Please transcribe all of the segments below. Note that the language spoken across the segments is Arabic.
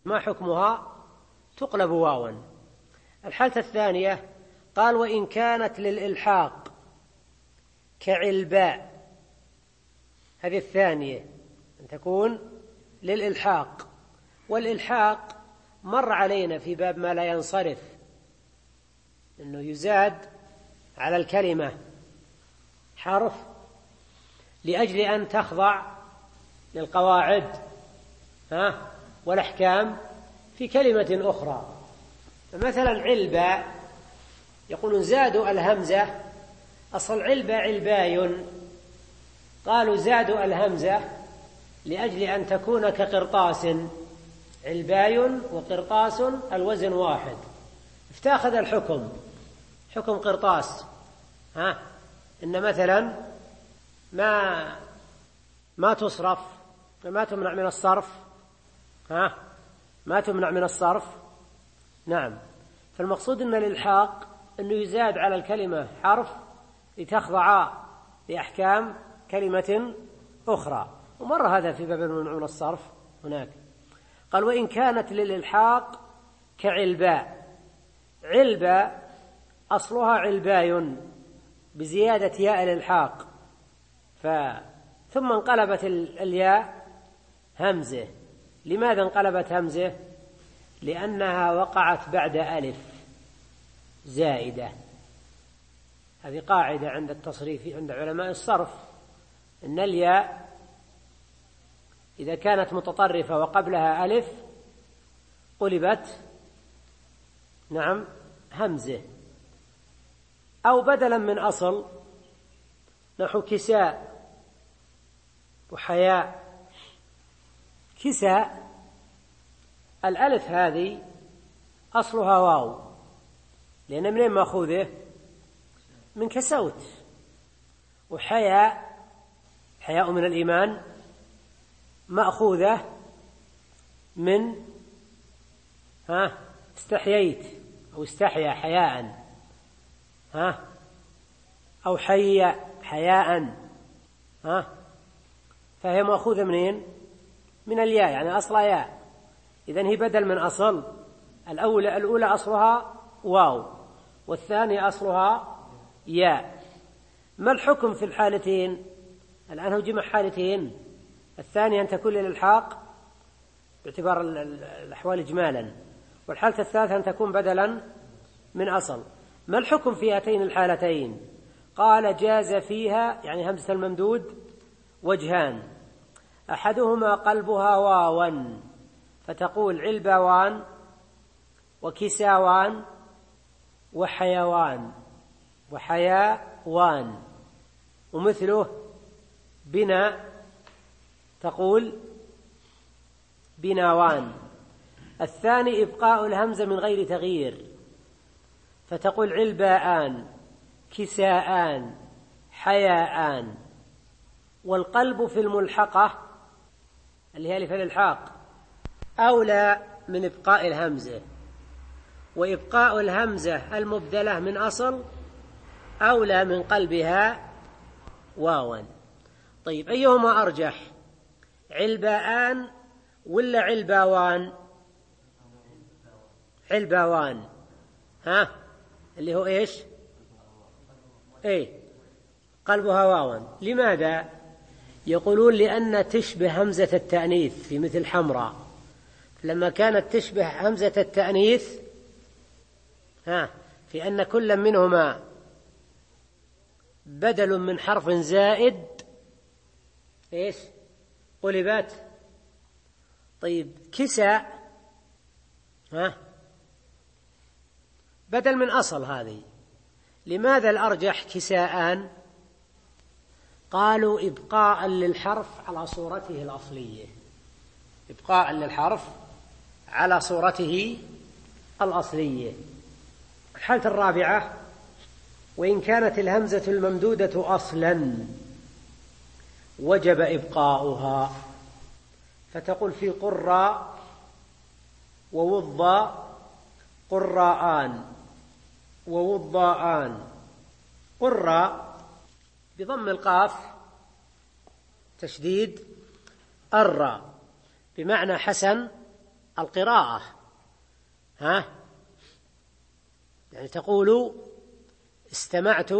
ما حكمها؟ تقلب واوا. الحالة الثانية قال وإن كانت للإلحاق كعلباء، هذه الثانية أن تكون للإلحاق. والإلحاق مر علينا في باب ما لا ينصرف، أنه يزاد على الكلمة حرف لأجل أن تخضع للقواعد والأحكام في كلمة أخرى. مثلا علبة، يقولون زادوا الهمزة، أصل علبة علباي، قالوا زادوا الهمزة لأجل أن تكون كقرطاس، علباي وقرطاس الوزن واحد، افتاخذ الحكم حكم قرطاس. إن مثلا ما تصرف، ما تمنع من الصرف، ما تمنع من الصرف. نعم، فالمقصود أن الإلحاق أنه يزاد على الكلمة حرف لتخضع لأحكام كلمة أخرى، ومر هذا في باب الممنوع من الصرف هناك. قال وإن كانت للإلحاق كعلباء، علبة أصلها علباي بزيادة ياء الإلحاق، ثم انقلبت الياء همزة. لماذا انقلبت همزة؟ لأنها وقعت بعد ألف زائدة. هذه قاعدة عند التصريف عند علماء الصرف، إن الياء إذا كانت متطرفة وقبلها ألف قلبت همزة. أو بدلا من أصل، نحو كساء وحياء. كساء الألف هذه أصلها واو، لأن منين مأخوذه؟ من كسوت. وحياء، حياء من الإيمان، مأخوذة من استحييت أو استحيا حياء، أو حي حياء، فهي مأخوذة منين؟ من الياء، يعني أصل ياء. إذن هي بدل من أصل. الأولى أصلها واو، والثانية أصلها ياء. ما الحكم في الحالتين؟ الآن هو جمع حالتين، الثانية أن تكون للإلحاق باعتبار الأحوال إجمالا، والحالة الثالثة أن تكون بدلا من أصل. ما الحكم في هاتين الحالتين؟ قال جاز فيها، يعني همزة الممدود، وجهان: أحدهما قلبها واوا فتقول علبوان وكساوان وحيوان وحياوان، ومثله بنا تقول بناوان. الثاني إبقاء الهمزة من غير تغيير فتقول علباءان كساءان حياءان. والقلب في الملحقة اللي هي ألف الإلحاق أولى من إبقاء الهمزة، وإبقاء الهمزة المبدلة من أصل أولى من قلبها واوا. طيب، أيهما أرجح، علباءان ولا علباوان؟ علباوان، اللي هو إيش؟ قلبها واوا. لماذا؟ يقولون لأن تشبه همزة التأنيث في مثل حمراء، لما كانت تشبه همزة التأنيث في أن كل منهما بدل من حرف زائد قلبت. طيب، كساء بدل من أصل هذه، لماذا الأرجح كساءان؟ قالوا إبقاء للحرف على صورته الأصلية، إبقاء للحرف على صورته الأصلية. الحالة الرابعة: وإن كانت الهمزة الممدودة أصلا وجب إبقاؤها، فتقول في قراء ووضاء قراءان ووضاءان. قراء بضم القاف تشديد الراء بمعنى حسن القراءة. يعني تقول استمعت،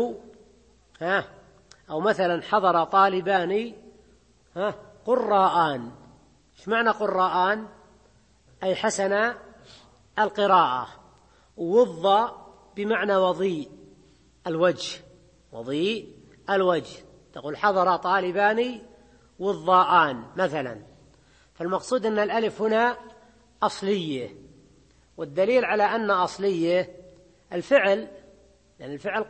أو مثلا حضر طالبان قراءان. ايش معنى قراءان؟ أي حسن القراءة. وض بمعنى وضيء الوجه، وضيء الوجه. تقول حضر طالبان وضاءان مثلا. فالمقصود أن الألف هنا أصلية، والدليل على أن أصلية الفعل، لأن الفعل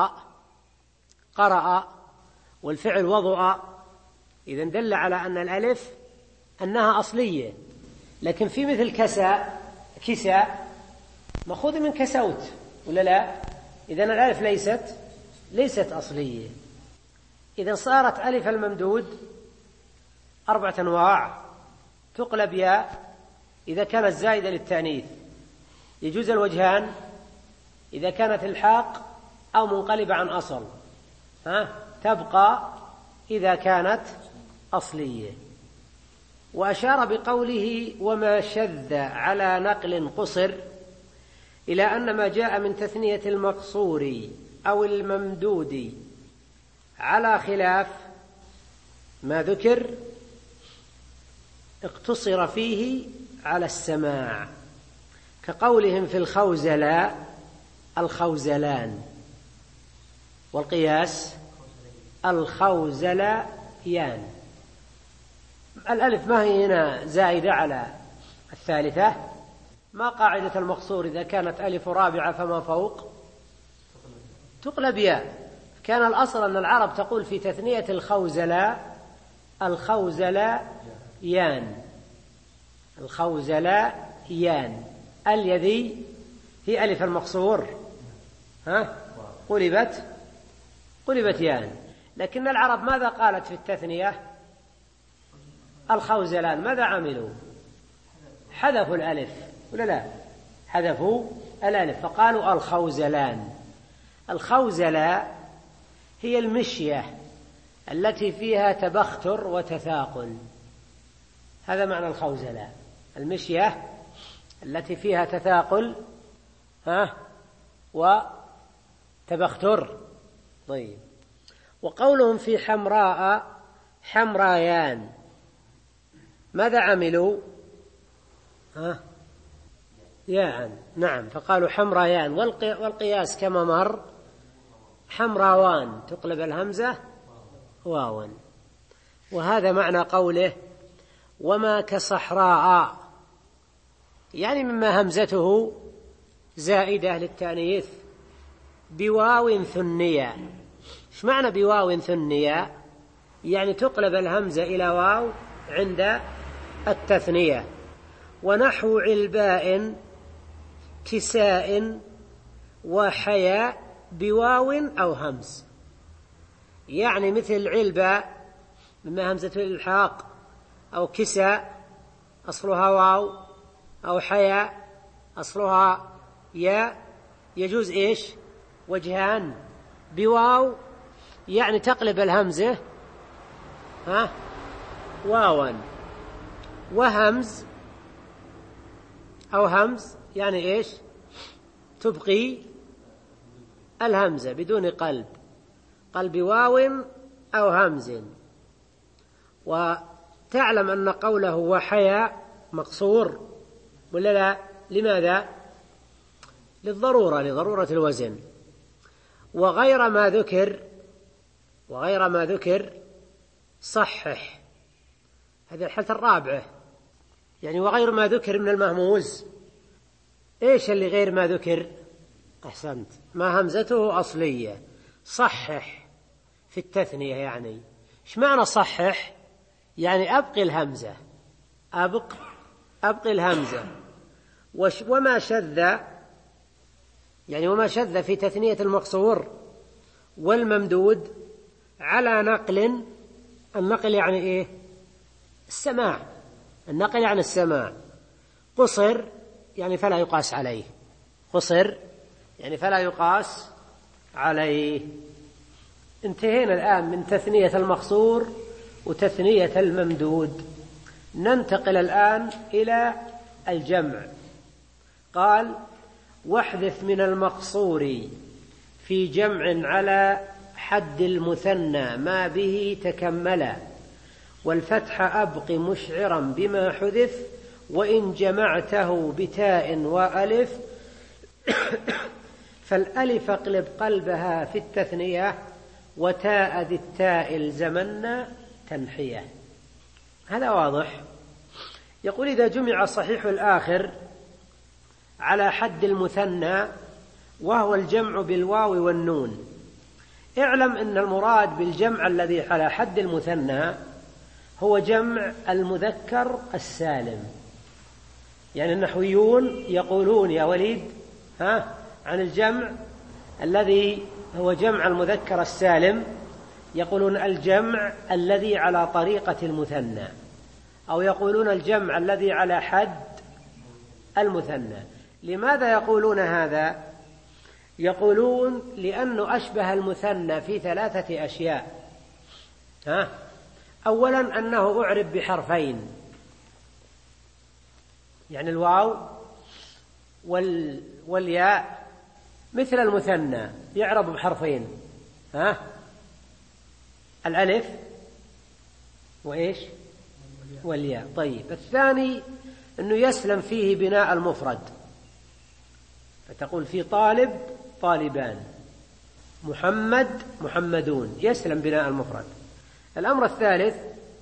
قرأ والفعل وضع، إذن دل على أن الألف أنها أصلية. لكن في مثل كساء مأخوذ من كسوت ولا لا؟ إذن الألف ليست أصلية. إذن صارت ألف الممدود 4 أنواع. تقلب ياء إذا كانت زائدة للتأنيث، يجوز الوجهان إذا كانت الحاق أو منقلبة عن أصل، تبقى إذا كانت أصلية. وأشار بقوله وما شذ على نقل قصر إلى أن ما جاء من تثنية المقصور أو الممدود على خلاف ما ذكر اقتصر فيه على السماع، كقولهم في الخوزلاء الخوزلان، والقياس الخوزليان. الألف ما هي هنا زائدة على الثالثة. ما قاعدة المقصور إذا كانت ألف رابعة فما فوق تقلب ياء. كان الأصل أن العرب تقول في تثنية الخوزلاء الخوزليان، الخوزليان. الذي هي ألف المقصور قلبت يان. لكن العرب ماذا قالت في التثنية؟ الخوزلان. ماذا عملوا؟ حذفوا الألف ولا لا؟ حذفوا الألف فقالوا الخوزلان. الخوزلاء هي المشية التي فيها تبختر وتثاقل، هذا معنى الخوزلاء، المشية التي فيها تثاقل وتبختر. طيب. وقولهم في حمراء حمرايان، ماذا عملوا؟ ياء. نعم، فقالوا حمرايان. والقياس كما مر حمراوان، تقلب الهمزة واوا. وهذا معنى قوله وما كصحراء، يعني مما همزته زائدة للتأنيث بواو ثنية. ايش معنى بواو ثنية؟ يعني تقلب الهمزة إلى واو عند التثنية. ونحو علباء كساء وحياء بواو أو همز، يعني مثل علباء مما همزة الإلحاق، أو كساء أصلها واو، أو حياء أصلها ياء، يجوز إيش؟ وجهان. بواو يعني تقلب الهمزة واوا، وهمز أو همز يعني إيش؟ تبقي الهمزة بدون قلب واو أو همز. وتعلم أن قوله وحياء مقصور ولا لا؟ لماذا؟ لضرورة الوزن. وغير ما ذكر صحح، هذه الحالة الرابعة. يعني وغير ما ذكر من المهموز. إيش اللي غير ما ذكر؟ أحسنت، ما همزته أصلية. صحح في التثنية، يعني إيش معنى صحح؟ يعني أبقي الهمزة، أبقي الهمزة. وما شذ، يعني وما شذ في تثنية المقصور والممدود على نقل. النقل يعني إيه؟ السماع. النقل يعني السماع. قصر يعني فلا يقاس عليه، قصر يعني فلا يقاس عليه. انتهينا الآن من تثنية المقصور وتثنية الممدود. ننتقل الآن إلى الجمع. قال: واحذف من المقصور في جمع على حد المثنى ما به تكملا، والفتح أبق مشعرا بما حذف، وإن جمعته بتاء وألف فالألف اقلب قلبها في التثنية، وتاء ذي التاء الزمن تنحية. هذا واضح. يقول: إذا جمع صحيح الآخر على حد المثنى وهو الجمع بالواو والنون، اعلم أن المراد بالجمع الذي على حد المثنى هو جمع المذكر السالم. يعني النحويون يقولون يا وليد عن الجمع الذي هو جمع المذكر السالم، يقولون الجمع الذي على طريقة المثنى، أو يقولون الجمع الذي على حد المثنى. لماذا يقولون هذا؟ يقولون لأنه أشبه المثنى في 3 أشياء. أولا أنه أعرب بحرفين، يعني الواو والياء مثل المثنى يعرب بحرفين، الألف وإيش والياء. طيب، الثاني أنه يسلم فيه بناء المفرد، فتقول في طالب طالبان، محمد محمدون، يسلم بناء المفرد. الأمر الثالث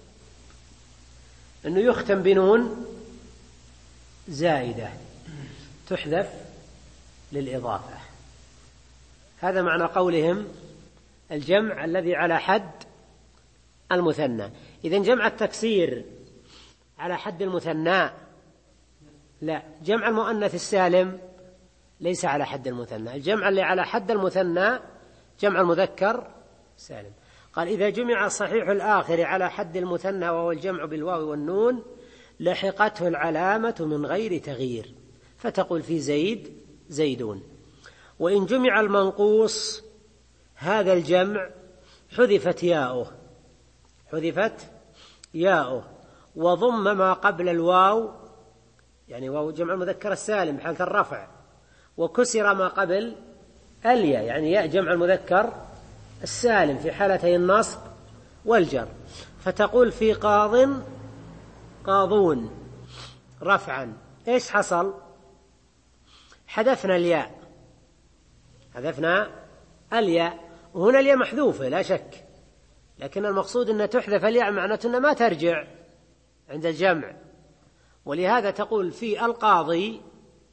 أنه يختم بنون زائدة تحذف للإضافة. هذا معنى قولهم الجمع الذي على حد المثنى. إذن جمع التكسير على حد المثنى؟ لا. جمع المؤنث السالم ليس على حد المثنى. الجمع اللي على حد المثنى جمع المذكر سالم. قال: إذا جمع صحيح الآخر على حد المثنى وهو الجمع بالواو والنون لحقته العلامة من غير تغيير، فتقول في زيد زيدون. وإن جمع المنقوص هذا الجمع حذفت ياؤه وضم ما قبل الواو، يعني واو جمع المذكر السالم بحالة الرفع، وكسر ما قبل الياء، يعني ياء جمع المذكر السالم في حالتي النصب والجر، فتقول في قاضون رفعا. إيش حصل؟ حذفنا الياء، وهنا الياء محذوفة لا شك، لكن المقصود أن تحذف الياء معناته أنها ما ترجع عند الجمع. ولهذا تقول في القاضي،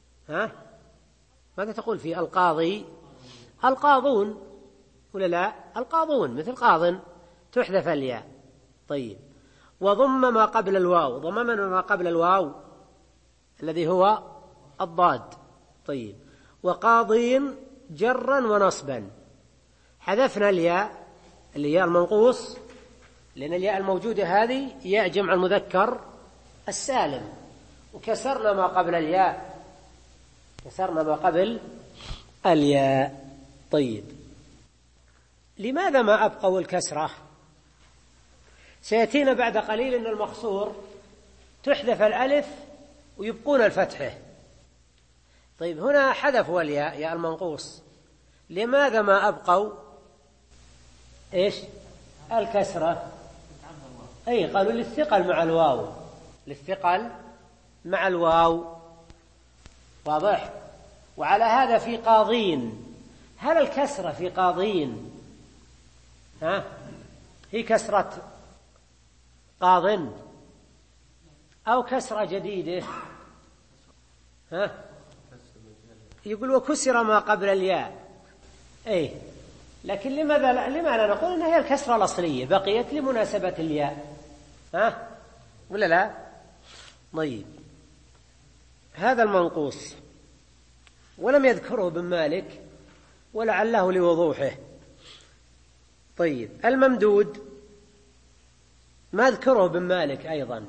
ماذا تقول في القاضي؟ القاضون ولا لا؟ القاضون مثل قاض، تحذف الياء. طيب، وضم ما قبل الواو، ضممنا ما قبل الواو الذي هو الضاد. طيب، وقاضين جرا ونصبا، حذفنا الياء اللي هي المنقوص، لأن الياء الموجودة هذه ياء جمع المذكر السالم، وكسرنا ما قبل الياء، كسرنا ما قبل الياء. طيب، لماذا ما أبقوا الكسرة؟ سيأتينا بعد قليل أن المقصور تحذف الألف ويبقون الفتحة. طيب، هنا حذفوا الياء ياء المنقوص، لماذا ما أبقوا إيش الكسرة؟ قالوا للثقل مع الواو، واضح. وعلى هذا في قاضين، هل الكسرة في قاضين هي كسرة قاض أو كسرة جديدة؟ يقول وكسر ما قبل الياء، لكن لماذا لا نقول إنها هي الكسرة الأصلية بقيت لمناسبة الياء؟ ولا لا؟ طيب، هذا المنقوص ولم يذكره ابن مالك ولعله لوضوحه. طيب، الممدود ما ذكره ابن مالك أيضا،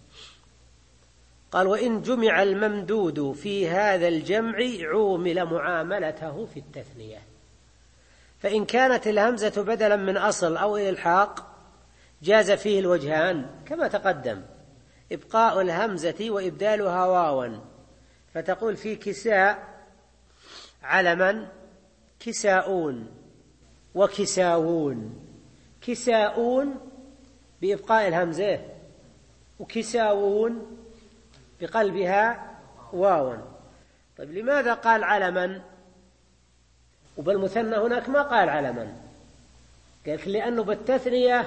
قال: وإن جمع الممدود في هذا الجمع عومل معاملته في التثنية، فإن كانت الهمزة بدلا من أصل أو إلحاق جاز فيه الوجهان كما تقدم، إبقاء الهمزة وإبدالها واوا، فتقول في كساء علما كساؤون وكساوون. كساؤون بإبقاء الهمزة، وكساوون بقلبها واوا. طيب لماذا قال علما وبالمثنى هناك ما قال علما؟ قال لأنه بالتثنية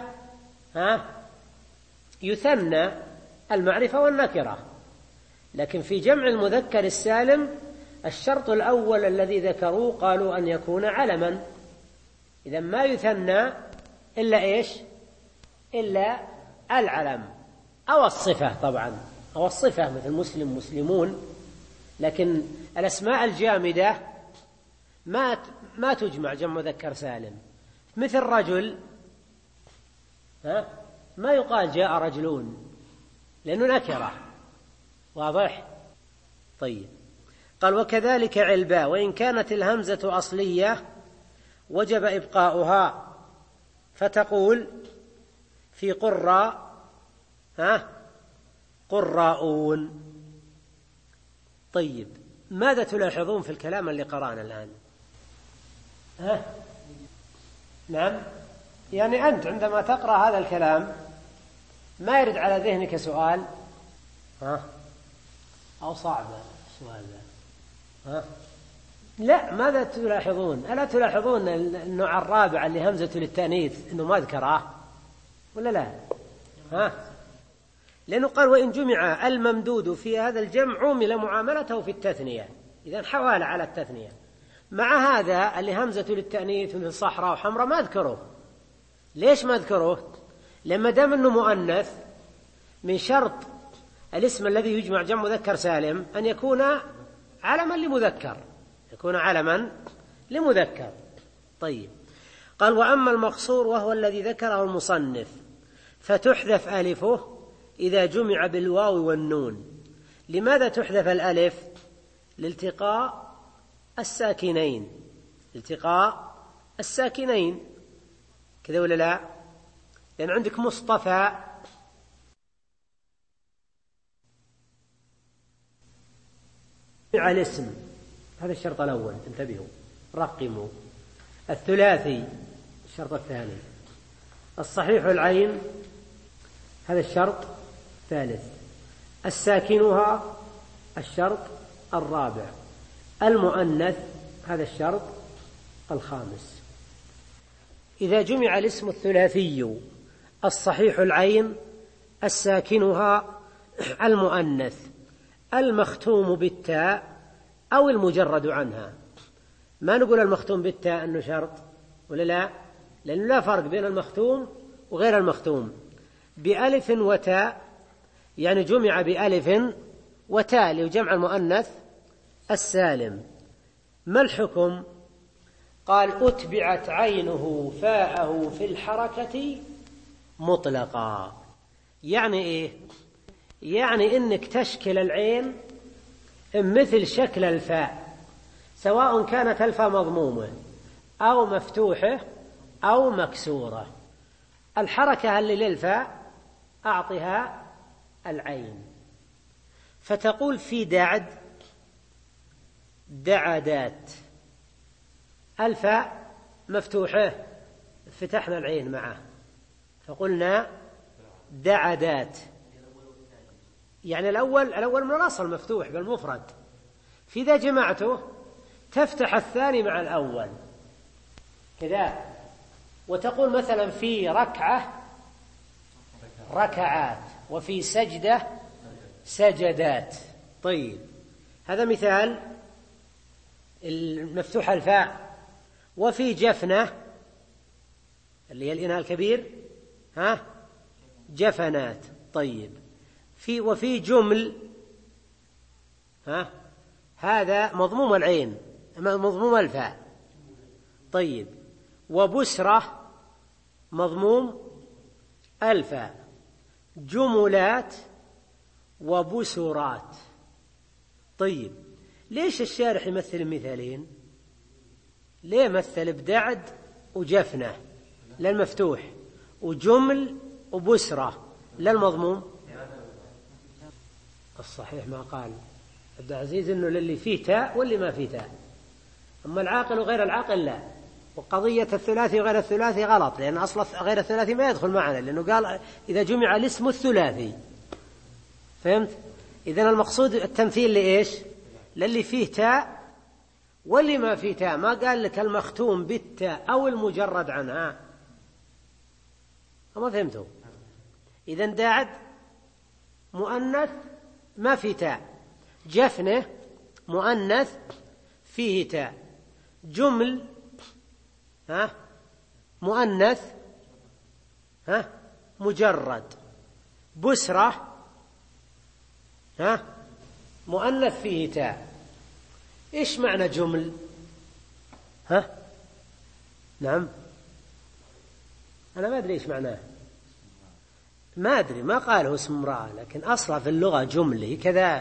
يثنى المعرفة والنكرة، لكن في جمع المذكر السالم الشرط الأول الذي ذكروه قالوا أن يكون علما. إذا ما يثنى إلا إيش؟ إلا العلم أو الصفة، طبعا أو الصفة مثل مسلم مسلمون. لكن الأسماء الجامدة ما تجمع جمع مذكر سالم، مثل رجل ما يقال جاء رجلون لأنه نكرة، واضح؟ طيب، قال وكذلك علبا، وإن كانت الهمزة أصلية وجب إبقاؤها، فتقول في قراء قراؤون. طيب، ماذا تلاحظون في الكلام اللي قرأنا الآن؟ نعم، يعني أنت عندما تقرأ هذا الكلام ما يرد على ذهنك سؤال أو صعب السؤال ذا؟ لا، ماذا تلاحظون؟ ألا تلاحظون النوع الرابع اللي همزة للتأنيث إنه ما ذكره ولا لا؟ لأنه قال وإن جمع الممدود في هذا الجمع عُمل معاملته في التثنية، إذن حوال على التثنية. مع هذا اللي همزة للتأنيث مثل صحراء وحمراء ما ذكروه. ليش ما ذكروه؟ لما دام أنه مؤنث من شرط الاسم الذي يجمع جمع مذكر سالم أن يكون علما لمذكر، يكون علما لمذكر. طيب، قال وأما المقصور وهو الذي ذكره المصنف فتحذف ألفه إذا جمع بالواو والنون. لماذا تحذف الألف؟ لالتقاء الساكنين، التقاء الساكنين كذا ولا لا؟ لأن عندك مصطفى على الاسم، هذا الشرط الأول، انتبهوا رقموا. الثلاثي الشرط الثاني، الصحيح العين هذا الشرط الثالث، الساكنها الشرط الرابع، المؤنث هذا الشرط الخامس. إذا جمع الاسم الثلاثي الصحيح العين الساكنها المؤنث المختوم بالتاء أو المجرد عنها، ما نقول المختوم بالتاء أنه شرط ولا لا؟ لأنه لا فرق بين المختوم وغير المختوم. بألف وتاء يعني جمع بألف وتاء لجمع المؤنث السالم. ما الحكم؟ قال أتبعت عينه فاءه في الحركة مطلقا. يعني إيه؟ يعني إنك تشكل العين مثل شكل الفاء، سواء كانت الفاء مضمومة أو مفتوحة أو مكسورة. الحركة اللي للفاء أعطها العين، فتقول في دعد دعدات، الفاء مفتوحة فتحنا العين معه فقلنا دعدات. يعني الأول من الأصل مفتوح بالمفرد، فإذا جمعته تفتح الثاني مع الأول كذا، وتقول مثلا في ركعة ركعات، وفي سجدة سجدات. طيب، هذا مثال المفتوح الفاء. وفي جفنة اللي هي الإناء الكبير جفنات. طيب، وفي جمل هذا مضموم العين مضموم الفاء. طيب، وبسرة مضموم الفاء. جملات وبسرات. طيب، ليش الشارح يمثل مثالين؟ ليه مثل بدعد وجفنة للمفتوح وجمل وبسرة للمضموم؟ الصحيح ما قال عبد العزيز إنه للي فيه تاء واللي ما فيه تاء، أما العاقل وغير العاقل لا. وقضية الثلاثي وغير الثلاثي غلط، لأن أصل غير الثلاثي ما يدخل معنا، لأنه قال إذا جمع الاسم الثلاثي. فهمت؟ إذن المقصود التمثيل لإيش؟ للي فيه تاء واللي ما فيه تاء، ما قال لك المختوم بالتاء أو المجرد عنها. ما فهمتوا؟ إذن داعد مؤنث ما فيه تاء، جفنه مؤنث فيه تاء، جمل مؤنث مجرد، بسرة مؤنث فيه تاء. إيش معنى جمل؟ نعم، أنا ما أدري إيش معناه، ما أدري، ما قاله اسم امرأة، لكن أصلا في اللغة جملة كذا.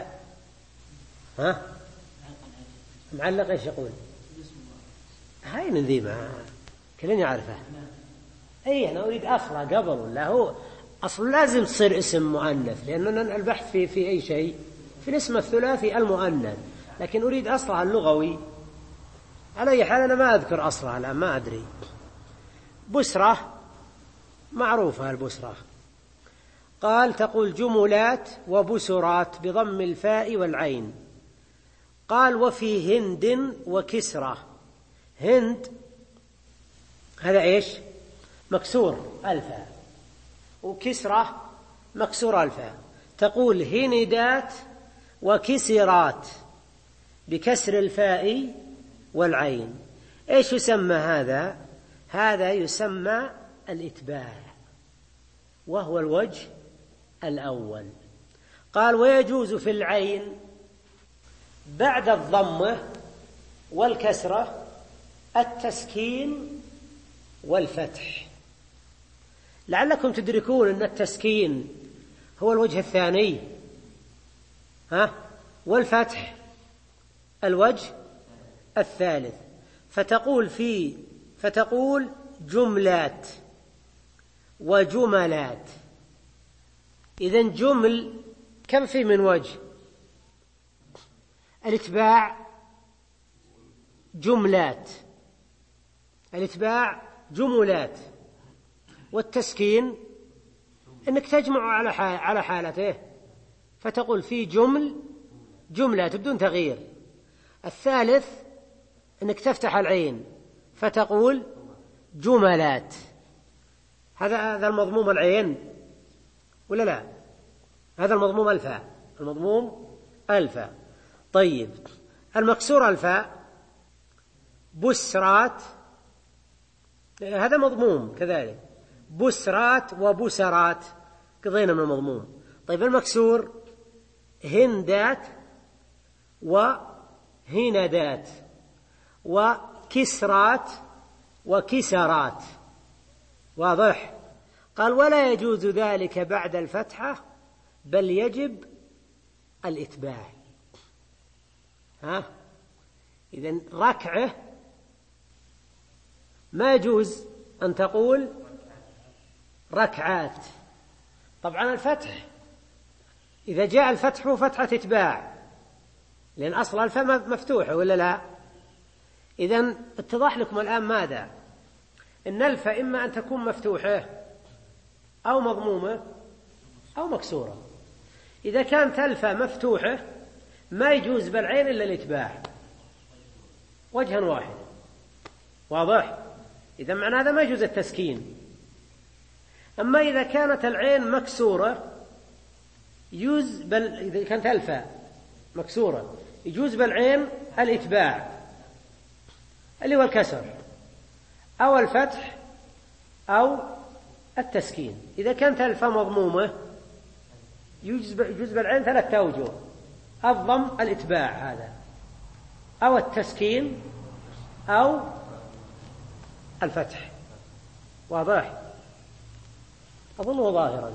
معلق إيش يقول؟ هاي من ذي ما كلنا يعرفها. أي أنا أريد أصلا قبل، ولا هو أصل لازم تصير اسم مؤنث، لأننا البحث في أي شيء في الاسم الثلاثي المؤنث، لكن أريد أصلها اللغوي. على أي حال أنا ما أذكر أصلها الآن، ما أدري. بسرة معروفة البسرة. قال تقول جملات وبسرات بضم الفاء والعين. قال وفي هند وكسرة. هند هذا إيش؟ مكسور الفاء، وكسرة مكسور الفاء. تقول هندات وكسرات بكسر الفاء والعين. إيش يسمى هذا؟ هذا يسمى الإتباع، وهو الوجه الأول. قال ويجوز في العين بعد الضمة والكسرة التسكين والفتح. لعلكم تدركون أن التسكين هو الوجه الثاني، والفتح الوجه الثالث. فتقول جملات وجملات. إذن جمل كم في من وجه؟ الاتباع جملات، الاتباع جملات، والتسكين انك تجمع على حالته، فتقول في جملات بدون تغيير. الثالث انك تفتح العين فتقول جملات. هذا المضموم العين ولا لا؟ هذا المضموم الفاء، المضموم الفاء. طيب المكسور الفاء بسرات، هذا مضموم كذلك، بسرات وبسرات قضينا من المضموم. طيب المكسور هندات وهندات وكسرات وكسرات. واضح؟ قال ولا يجوز ذلك بعد الفتحة، بل يجب الإتباع. إذن ركعة ما يجوز أن تقول ركعات. طبعا الفتح إذا جاء الفتح فتحة إتباع، لأن أصل الفاء مفتوحة ولا لا؟ إذن اتضح لكم الآن ماذا؟ إن الفاء إما أن تكون مفتوحة أو مضمومة أو مكسورة. إذا كانت الفاء مفتوحة ما يجوز بالعين إلا الإتباع وجها واحد. واضح؟ إذا معنى هذا ما يجوز التسكين. أما إذا كانت العين مكسورة يجوز إذا كانت الفاء مكسورة يجوز بالعين الإتباع اللي هو الكسر أو الفتح أو التسكين. إذا كانت الفاء مضمومة يجوز بالعين 3 أوجه: الضم الإتباع هذا، أو التسكين، أو الفتح. واضح؟ أظنه ظاهرا.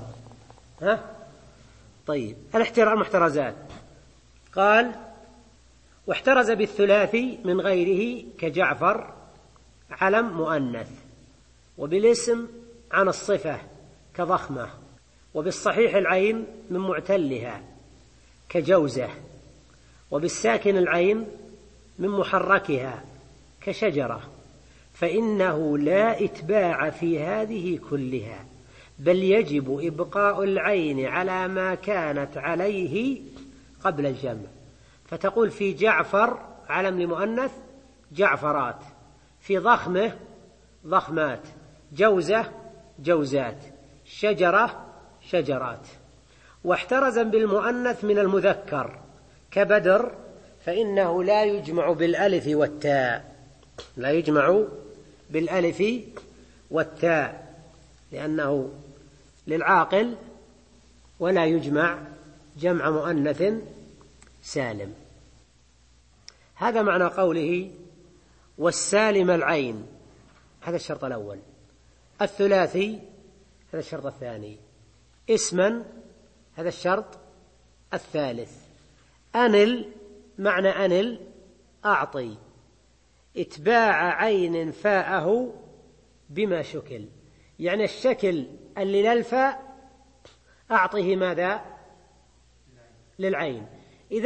طيب المحترزات. قال واحترز بالثلاثي من غيره كجعفر علم مؤنث، وبالاسم عن الصفة كضخمة، وبالصحيح العين من معتلها كجوزة، وبالساكن العين من محركها كشجرة، فإنه لا إتباع في هذه كلها، بل يجب إبقاء العين على ما كانت عليه قبل الجمع. فتقول في جعفر علم لمؤنث جعفرات، في ضخمه ضخمات، جوزة جوزات، شجرة شجرات. واحترزا بالمؤنث من المذكر كبدر، فإنه لا يجمع بالألف والتاء، لا يجمع بالألف والتاء لأنه للعاقل، ولا يجمع جمع مؤنث سالم. هذا معنى قوله والسالم العين، هذا الشرط الأول. الثلاثي هذا الشرط الثاني. اسما هذا الشرط الثالث. أنل معنى أنل أعطي، إتباع عين فاءه بما شكل، يعني الشكل اللي للفاء أعطيه ماذا؟ للعين. إذا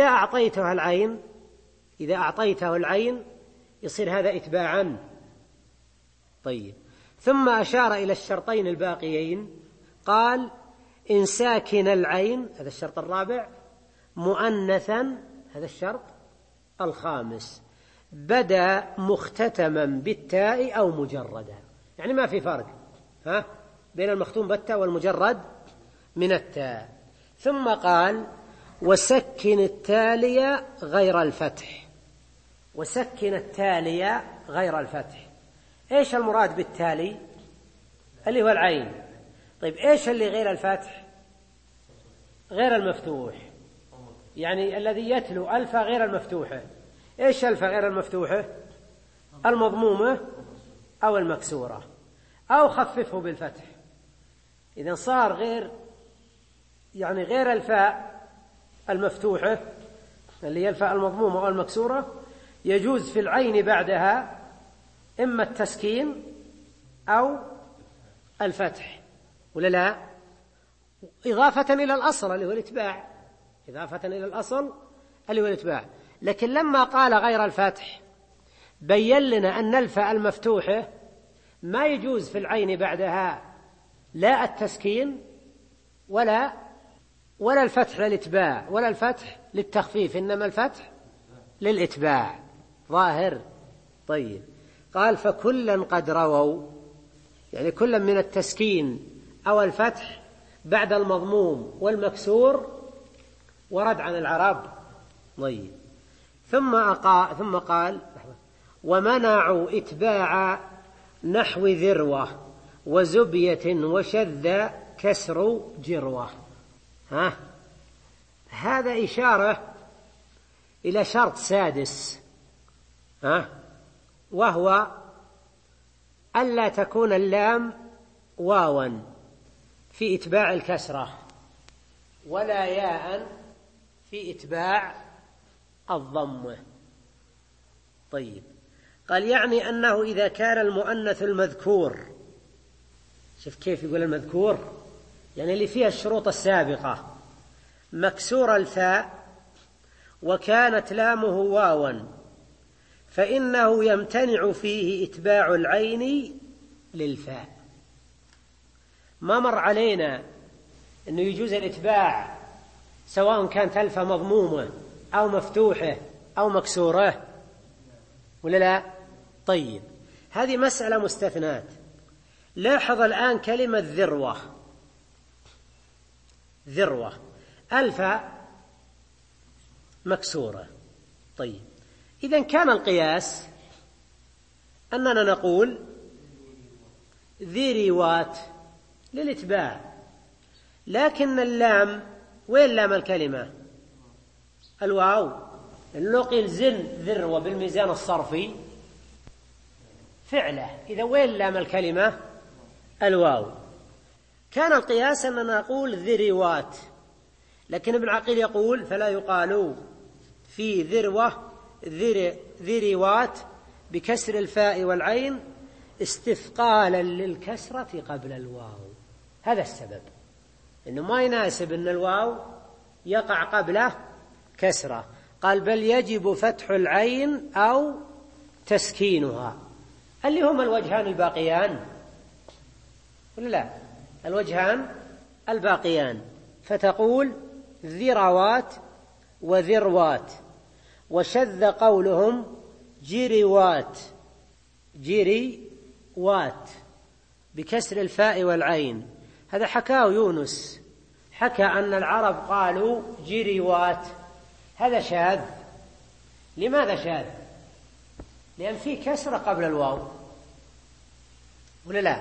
أعطيته العين يصير هذا إتباعا. طيب، ثم أشار إلى الشرطين الباقيين، قال إن ساكن العين، هذا الشرط الرابع، مؤنثا، هذا الشرط الخامس، بدا مختتما بالتاء أو مجردا، يعني ما في فرق بين المختوم بالتاء والمجرد من التاء. ثم قال وسكن التالي غير الفتح. وسكن التالي غير الفتح، إيش المراد بالتالي؟ اللي هو العين. طيب إيش اللي غير الفتح؟ غير المفتوح، يعني الذي يتلو ألف غير المفتوحة. إيش ألف غير المفتوحة؟ المضمومة أو المكسورة، أو خففه بالفتح. إذا صار غير، يعني غير الفاء المفتوحة اللي هي الفاء المضمومة أو المكسورة، يجوز في العين بعدها إما التسكين أو الفتح، ولا لا؟ إضافة إلى الأصل اللي هو الإتباع، إضافة إلى الأصل اللي هو الإتباع. لكن لما قال غير الفتح بين لنا أن الفاء المفتوحة ما يجوز في العين بعدها لا التسكين ولا الفتح للإتباع ولا الفتح للتخفيف، إنما الفتح للإتباع ظاهر. طيب، قال فكلا قد رووا، يعني كلا من التسكين أو الفتح بعد المضموم والمكسور ورد عن العرب. طيب، ثم قال ومنعوا إتباع نحو ذروة وزبية وشذ كسر جروة. هذا إشارة إلى شرط سادس، وهو ألا تكون اللام واوا في إتباع الكسرة، ولا ياء في إتباع الضمة. طيب، قال يعني أنه إذا كان المؤنث المذكور، شوف كيف يقول المذكور، يعني اللي فيها الشروط السابقة، مكسور الفاء وكانت لامه واوا، فإنه يمتنع فيه إتباع العين للفاء. ما مر علينا أنه يجوز الإتباع سواء كانت الفاء مضمومة أو مفتوحة أو مكسورة، ولا لا؟ طيب، هذه مسألة مستثنات. لاحظ الآن كلمة ذروة الفاء مكسورة. طيب، إذن كان القياس أننا نقول ذروات للإتباع، لكن اللام وين لام الكلمة؟ الواو. لو قيل زن ذروة بالميزان الصرفي فعله، إذا وين لام الكلمة؟ الواو. كان القياس أننا نقول ذروات، لكن ابن عقيل يقول فلا يقال في ذروة ذروات بكسر الفاء والعين استثقالا للكسرة قبل الواو. هذا السبب، إنه ما يناسب أن الواو يقع قبله كسرة. قال بل يجب فتح العين أو تسكينها، اللي هما الوجهان الباقيان ولا لا؟ الوجهان الباقيان. فتقول ذروات وذروات. وشذ قولهم جروات، جروات بكسر الفاء والعين. هذا حكاه يونس، حكى أن العرب قالوا جروات. هذا شاذ. لماذا شاذ؟ لأن في كسرة قبل الواو ولا لا؟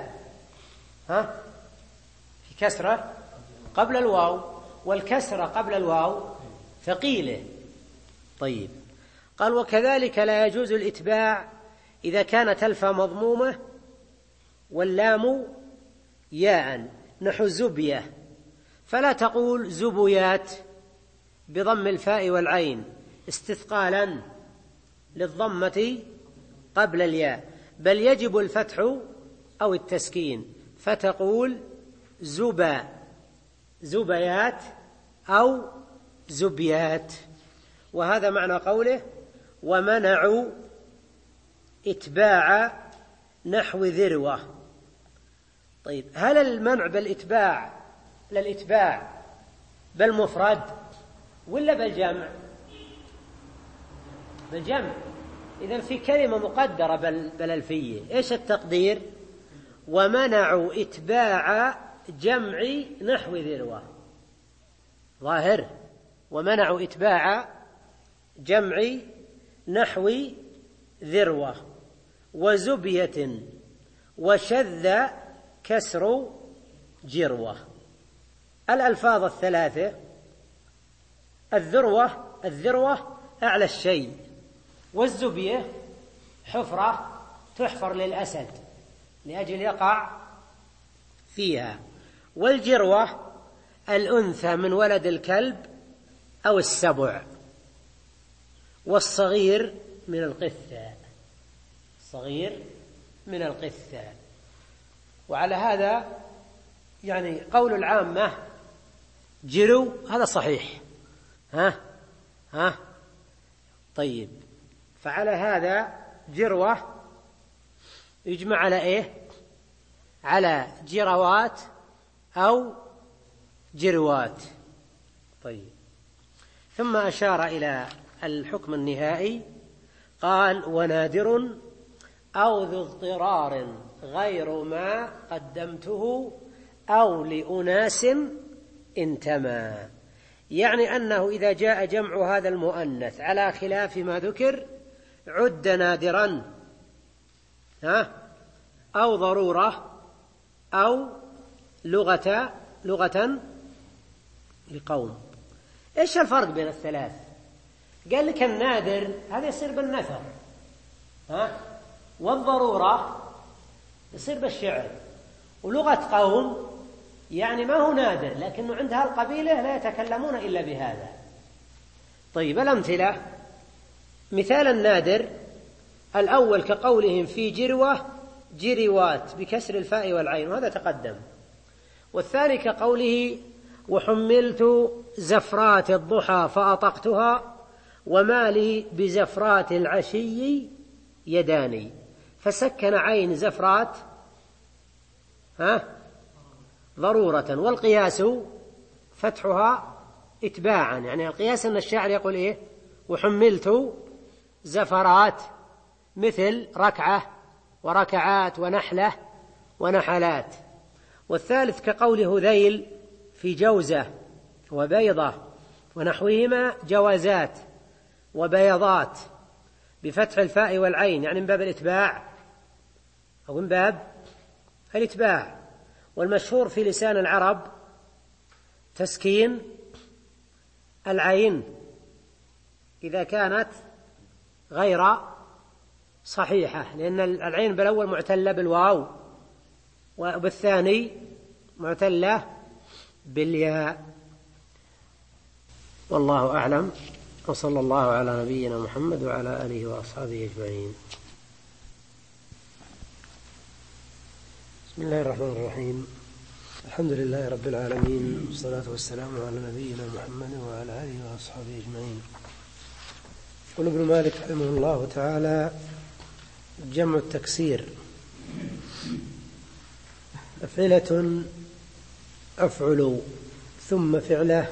في كسرة قبل الواو، والكسرة قبل الواو ثقيلة. طيب، قال وكذلك لا يجوز الإتباع إذا كانت الفاء مضمومة واللام ياء، نحو زبية، فلا تقول زبيات بضم الفاء والعين استثقالا للضمة قبل الياء، بل يجب الفتح أو التسكين، فتقول زبا، زبيات أو زبيات. وهذا معنى قوله ومنعوا إتباع نحو ذروة. طيب، هل المنع بالإتباع للإتباع بالمفرد ولا بالجمع؟ بالجمع. إذن في كلمة مقدرة بالألفية، إيش التقدير؟ ومنعوا إتباع جمع نحو ذروة. ظاهر ومنعوا إتباع جمع نحو ذروة. وزبية وشذ كسر جروة. الألفاظ الثلاثة، الذروة أعلى الشيء، والزبية حفرة تحفر للأسد لأجل يقع فيها، والجروة الأنثى من ولد الكلب أو السبع، والصغير من القثة، الصغير من القثة. وعلى هذا يعني قول العامة جرو هذا صحيح. طيب، فعلى هذا جروة يجمع على إيه؟ على جروات أو جروات. طيب، ثم أشار إلى الحكم النهائي، قال ونادر أو ذو اضطرار غير ما قدمته أو لأناس انتمى. يعني أنه إذا جاء جمع هذا المؤنث على خلاف ما ذكر عد نادرا، أو ضرورة أو لغة لقوم. إيش الفرق بين الثلاث؟ قال لك النادر هذا يصير بالنثر، والضرورة يصير بالشعر، ولغة قوم يعني ما هو نادر لكنه عندها القبيلة لا يتكلمون إلا بهذا. طيب، الأمثلة: مثال النادر الأول كقولهم في جروة جروات بكسر الفاء والعين، وهذا تقدم. والثاني كقوله وحملت زفرات الضحى فأطقتها وما لي بزفرات العشي يداني، فسكن عين زفرات ضرورة، والقياس فتحها إتباعا. يعني القياس أن الشاعر يقول إيه؟ وحملت زفرات، مثل ركعة وركعات ونحلة ونحلات. والثالث كقول هذيل في جوزة وبيضة ونحوهما جوازات وبيضات بفتح الفاء والعين، يعني من باب الإتباع أو من باب الإتباع. والمشهور في لسان العرب تسكين العين إذا كانت غير صحيحة، لأن العين بالأول معتلة بالواو وبالثاني معتلة بالياء. والله أعلم، وصلى الله على نبينا محمد وعلى آله وأصحابه أجمعين. بسم الله الرحمن الرحيم. الحمد لله رب العالمين، والصلاة والسلام على نبينا محمد وعلى آله وأصحابه أجمعين. يقول ابن مالك رحمه الله تعالى: جمع التكسير أفعلة أفعل ثم فعله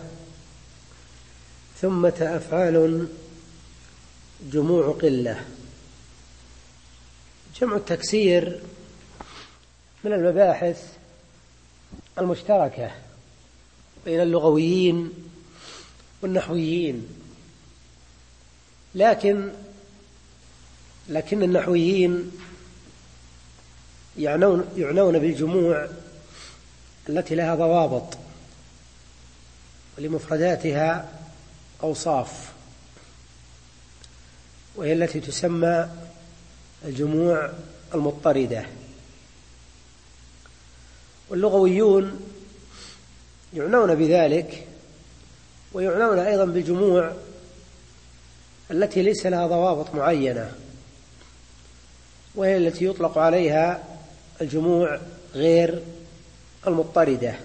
ثم أفعال جموع قلة. جمع التكسير من المباحث المشتركة بين اللغويين والنحويين، لكن النحويين يعنون بالجموع التي لها ضوابط ولمفرداتها أوصاف، وهي التي تسمى الجموع المضطردة. واللغويون يعنون بذلك، ويعنون أيضا بالجموع التي ليس لها ضوابط معينة، وهي التي يطلق عليها الجموع غير المضطردة.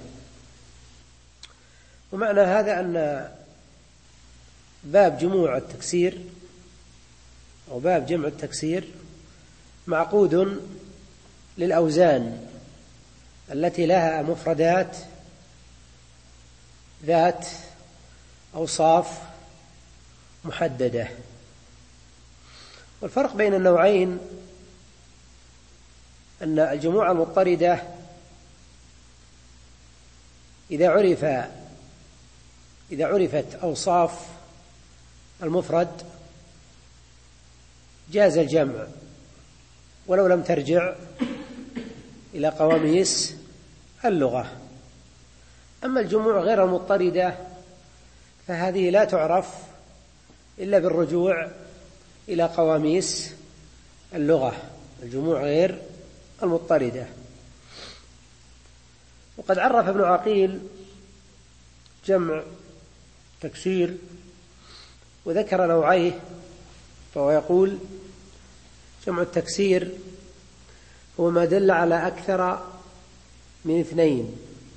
ومعنى هذا أن باب جموع التكسير أو باب جمع التكسير معقود للأوزان التي لها مفردات ذات أوصاف محددة. والفرق بين النوعين أن الجموع المضطردة إذا عرفت أوصاف المفرد جاز الجمع ولو لم ترجع إلى قواميس اللغة. أما الجموع غير المضطردة فهذه لا تعرف إلا بالرجوع إلى قواميس اللغة، الجموع غير المضطردة. وقد عرف ابن عقيل جمع تكسير وذكر نوعيه، فهو يقول: جمع التكسير هو ما دل على أكثر من اثنين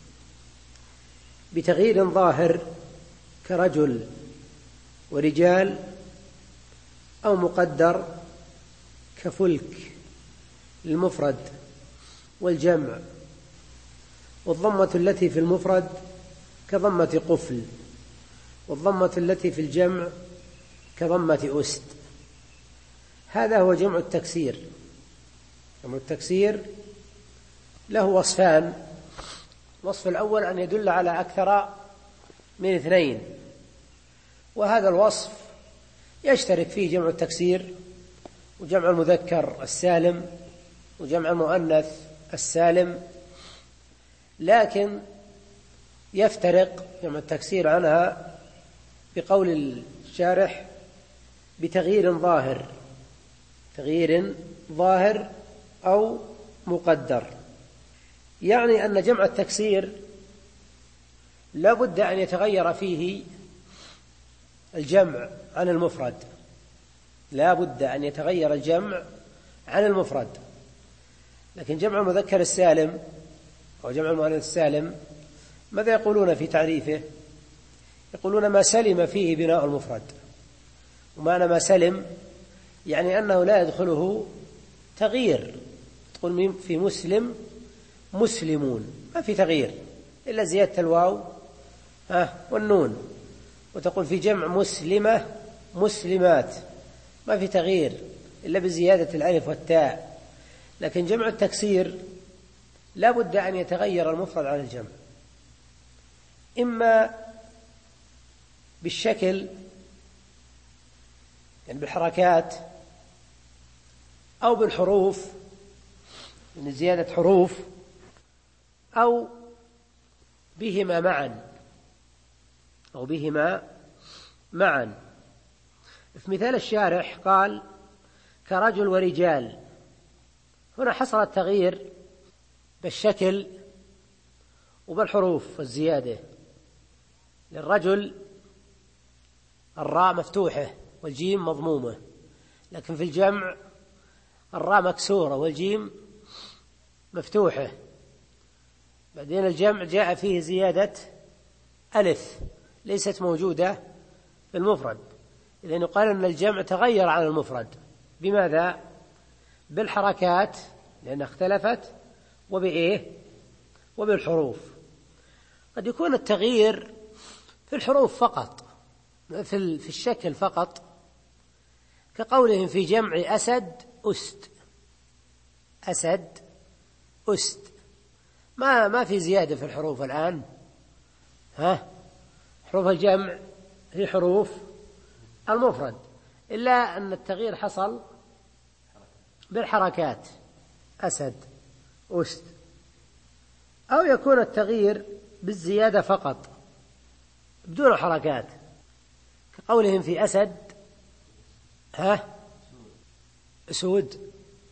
بتغيير ظاهر كرجل ورجال، أو مقدر كفلك للمفرد والجمع، والضمة التي في المفرد كضمة قفل، والضمة التي في الجمع كضمة أسد. هذا هو جمع التكسير. جمع التكسير له وصفان: الوصف الأول أن يدل على أكثر من اثنين، وهذا الوصف يشترك فيه جمع التكسير وجمع المذكر السالم وجمع المؤنث السالم، لكن يفترق جمع التكسير عنها بقول الشارح بتغيير ظاهر أو مقدر. يعني أن جمع التكسير لا بد أن يتغير فيه الجمع عن المفرد، لا بد أن يتغير الجمع عن المفرد. لكن جمع المذكر السالم أو جمع المؤنث السالم ماذا يقولون في تعريفه؟ يقولون ما سلم فيه بناء المفرد. ومعنى ما سلم يعني أنه لا يدخله تغيير. تقول في مسلم مسلمون، ما في تغيير إلا زيادة الواو والنون. وتقول في جمع مسلمة مسلمات، ما في تغيير إلا بزيادة الألف والتاء. لكن جمع التكسير لا بد أن يتغير المفرد عن الجمع، إما بالشكل يعني بالحركات، أو بالحروف من زيادة حروف، أو بهما معا. في مثال الشارح قال: كرجل ورجال. هنا حصل التغيير بالشكل وبالحروف والزيادة. للرجل الراء مفتوحة والجيم مضمومة، لكن في الجمع الراء مكسورة والجيم مفتوحة. بعدين الجمع جاء فيه زيادة ألف ليست موجودة في المفرد، إذن يقال أن الجمع تغير عن المفرد. بماذا؟ بالحركات لأنها اختلفت، وبإيه؟ وبالحروف. قد يكون التغيير في الحروف فقط، في الشكل فقط، كقولهم في جمع أسد أست، أسد أست، ما في زيادة في الحروف الآن. حروف الجمع هي حروف المفرد، إلا أن التغيير حصل بالحركات، أسد أست. أو يكون التغيير بالزيادة فقط بدون حركات، كقولهم في أسد أسود.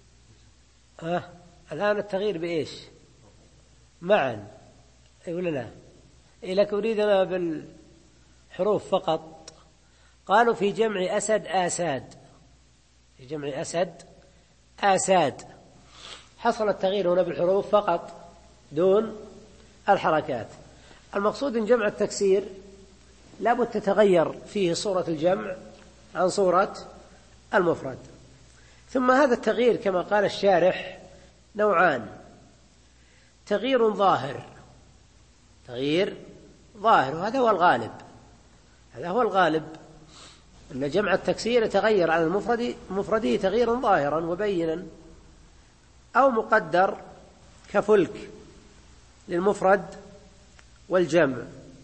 الآن التغيير بإيش؟ معا، أي ولا لا؟ لكن أريدنا بالحروف فقط. قالوا في جمع أسد آساد، في جمع أسد آساد، حصل التغيير هنا بالحروف فقط دون الحركات. المقصود إن جمع التكسير لابد تتغير فيه صورة الجمع عن صورة المفرد. ثم هذا التغيير كما قال الشارح نوعان: تغيير ظاهر، تغيير ظاهر، وهذا هو الغالب، هذا هو الغالب، أن جمع التكسير يتغير عن مفرده تغييرا ظاهرا وبينا، أو مقدر كفلك للمفرد والجمع.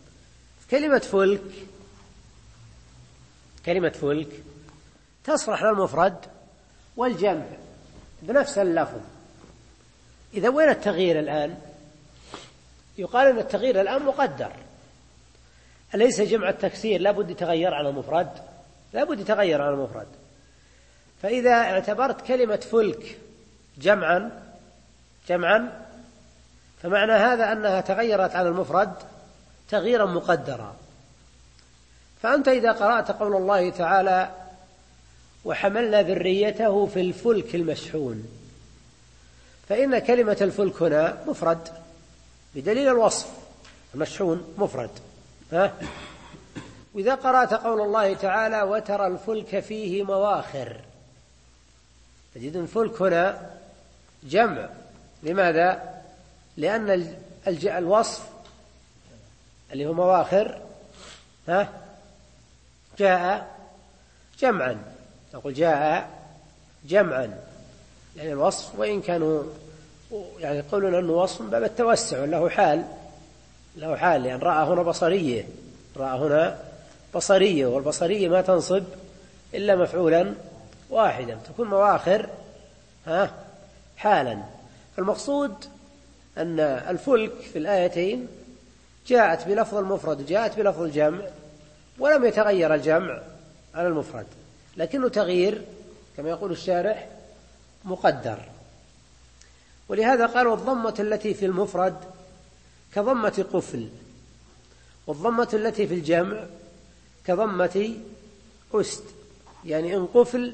كلمة فلك تصلح للمفرد والجمع بنفس اللفظ. إذا وين التغيير الآن؟ يقال أن التغيير الآن مقدر. أليس جمع التكسير لابد يتغير على المفرد؟ لابد يتغير على المفرد. فإذا اعتبرت كلمة فلك جمعا فمعنى هذا أنها تغيرت على المفرد تغييرا مقدرا. فأنت إذا قرأت قول الله تعالى وحملنا ذريته في الفلك المشحون، فإن كلمة الفلك هنا مفرد بدليل الوصف، المشحون مفرد. وإذا قرأت قول الله تعالى وترى الفلك فيه مواخر، تجد الفلك هنا جمع. لماذا؟ لأن الوصف اللي هو مواخر جاء جمعا، نقول جاء جمعا، يعني الوصف وإن كانوا يعني يقولون أنه وصف باب التوسع، له حال، لأن رأى هنا بصرية، والبصرية ما تنصب إلا مفعولا واحدا، تكون مواخر حالا. المقصود أن الفلك في الآيتين جاءت بلفظ المفرد وجاءت بلفظ الجمع، ولم يتغير الجمع على المفرد، لكنه تغيير كما يقول الشارح مقدر. ولهذا قالوا الضمة التي في المفرد كضمة قفل، والضمة التي في الجمع كضمة أست. يعني إن قفل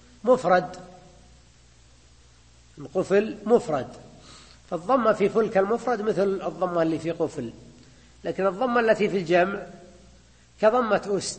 مفرد، فالضمة في فلك المفرد مثل الضمة اللي في قفل، لكن الضمة التي في الجمع كضمة أست.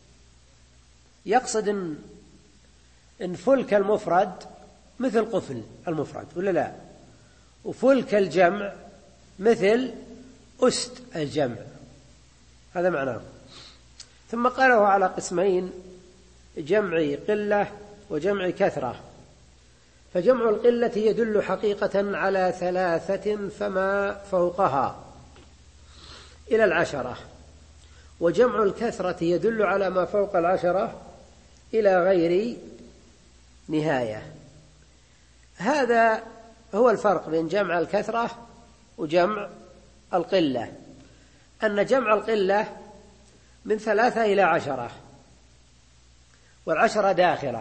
يقصد إن فلك المفرد مثل قفل المفرد ولا لا، وفلك الجمع مثل أست الجمع، هذا معناه. ثم قاله على قسمين: جمع قلة وجمع كثرة. فجمع القلة يدل حقيقة على 3 فما فوقها إلى 10، وجمع الكثرة يدل على ما فوق 10 إلى غير نهاية. هذا هو الفرق بين جمع الكثرة وجمع القلة، أن جمع القلة من 3 إلى 10، والعشرة داخلة،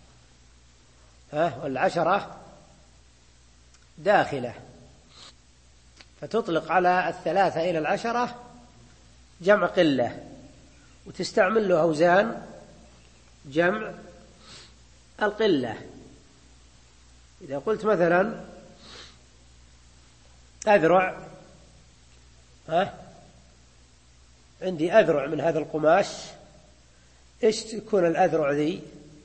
والعشرة داخلة، فتطلق على 3 إلى 10 جمع قلة، وتستعمل له أوزان جمع القلة. إذا قلت مثلا أذرع عندي أذرع من هذا القماش، إيش تكون الأذرع ذي؟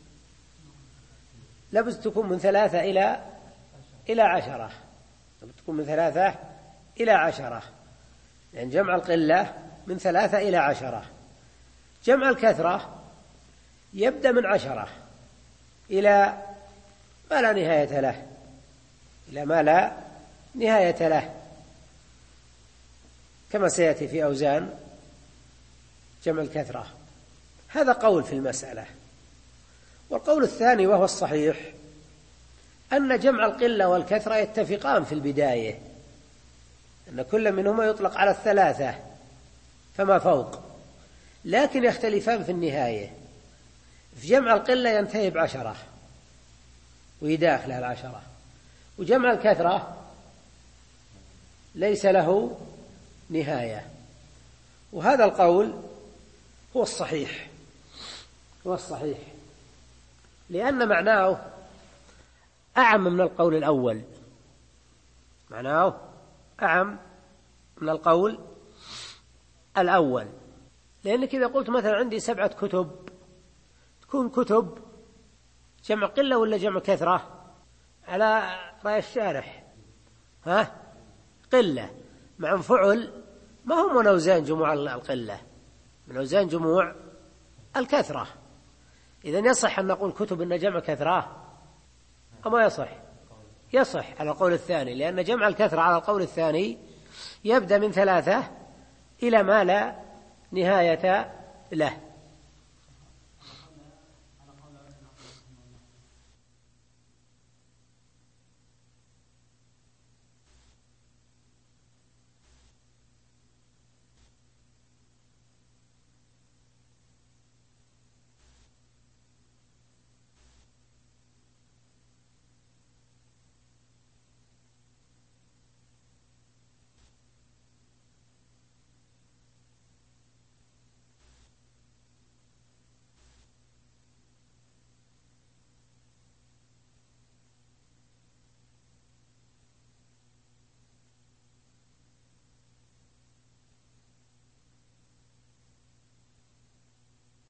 لابد تكون من 3 إلى 10. تكون من 3 إلى 10، يعني جمع القلة من 3 إلى 10. جمع الكثرة يبدأ من 10 إلى ما لا نهاية له، إلى ما لا نهاية له، كما سيأتي في أوزان جمع الكثرة. هذا قول في المسألة. والقول الثاني وهو الصحيح أن جمع القلة والكثرة يتفقان في البداية، أن كل منهما يطلق على 3 فما فوق، لكن يختلفان في النهاية. في جمع القلة ينتهي ب10 ويداخلها 10، وجمع الكثرة ليس له نهاية. وهذا القول هو الصحيح، لأن معناه أعم من القول الأول، معناه أعم من القول الأول. لأنك إذا قلت مثلا عندي 7 كتب، تكون كتب جمع قلة ولا جمع كثرة؟ على رأي الشارح قلة، مع فعل ما هم من أوزان جموع القلة، من أوزان جموع الكثرة. إذن يصح أن نقول كتب إن جمع كثرة أما يصح؟ يصح على القول الثاني، لأن جمع الكثرة على القول الثاني يبدأ من 3 إلى ما لا نهاية له.